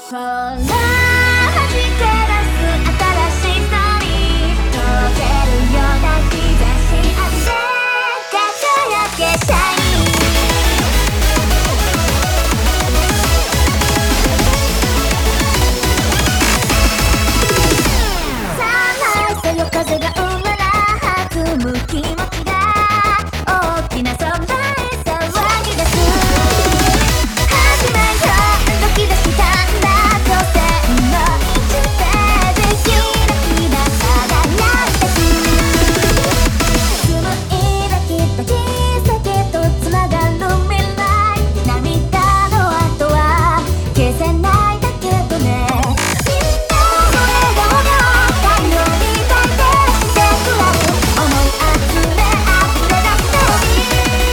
ほら弾け出す新しさに溶けるような日差しあって輝けシャイニーさあ泣いてよ風が生まら弾む気持ちが大きな空へ騒ぎ出す始まりよ動き出したんだ挑戦の一手でキラキラ輝いてく紡いできた人生とつながる未来涙の跡は消せないだけどねみんなの笑顔が太陽に照らしてくれる思い集め溢れ出すように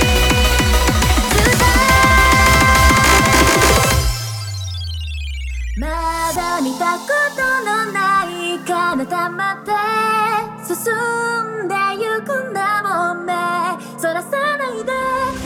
まだ見たことのない彼方まで進んでゆくんだもんねそらさないで